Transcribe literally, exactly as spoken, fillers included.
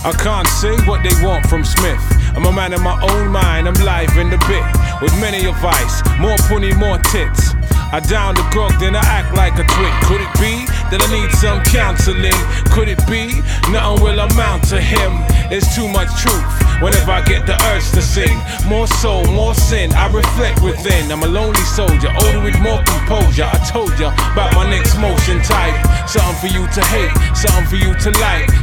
I can't say what they want from Smith. I'm a man of my own mind, I'm live in the bit. With many advice, more punny, more tits. I down the grog, then I act like a twit. Could it be that I need some counseling? Could it be nothing will amount to him? There's too much truth whenever I get the urge to sing. More soul, more sin, I reflect within. I'm a lonely soldier, older with more composure. I told ya about my next motion type. Something for you to hate, something for you to like,